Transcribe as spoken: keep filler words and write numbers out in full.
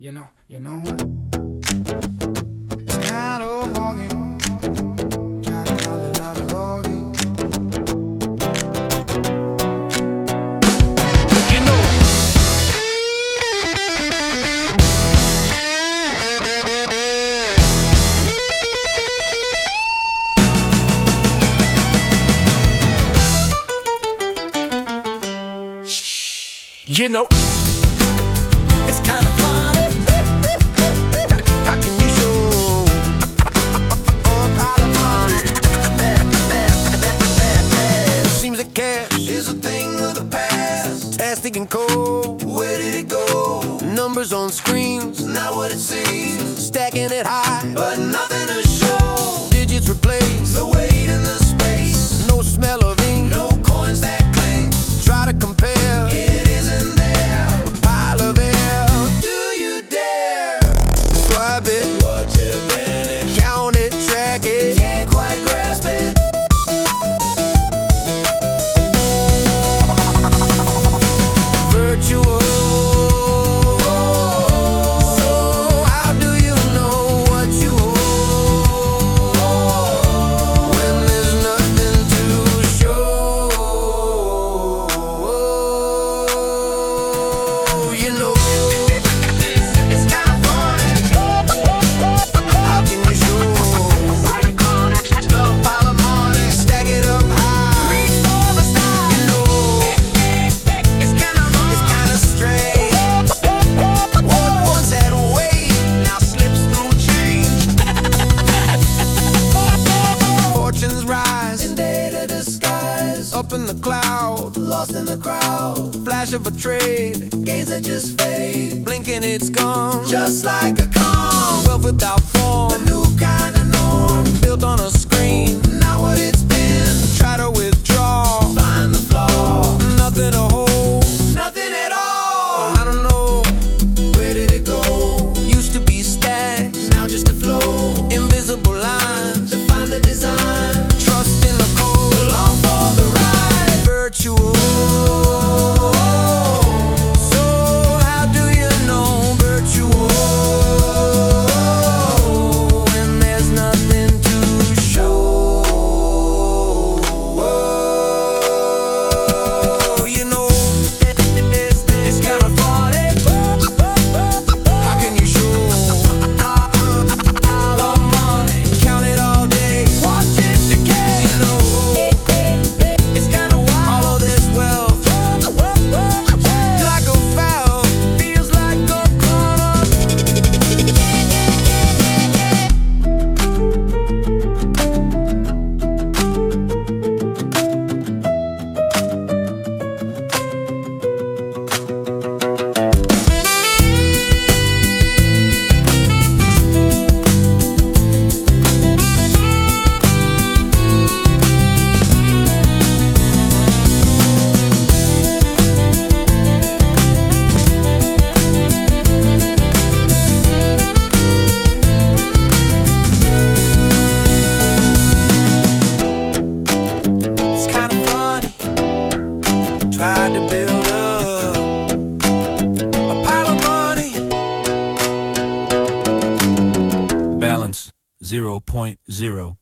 You know, you know what? It's kind of foggy. Try to call it out of foggy. You know. You know. It's kind of funny. How can you show all kind of money? Seems that cash is a thing of the past. Plastic and cold, where did it go? Numbers on screens, not what it seems. Stacking it high, but nothing to show. Digits replace the weight in the space. No smell of ink, no coins that clink. Try to compare, it isn't there. Watch it, finish. Count it, track it. Can't quite grasp it. Virtual. So how do you know what you owe when there's nothing to show? You know. Up in the cloud, lost in the crowd. Flash of a trade, gains that just fade. Blinking, it's gone, just like a calm. Wealth without form, a new kind of norm. Built on a screen, not what it's been. Try to withdraw, find the flaw. Nothing to hold, nothing at all. I don't know, where did it go? Used to be stacks, now just a flow. Invisible lines, to find the design. Trust in the code, long for the ride. Virtual. So how do you know virtual when there's nothing to show? You know, it's, it's kind of funny. How can you show all the money? Count it all day, watch it decay. You know, it's kind of tried to build up a pile of money. Balance zero point zero.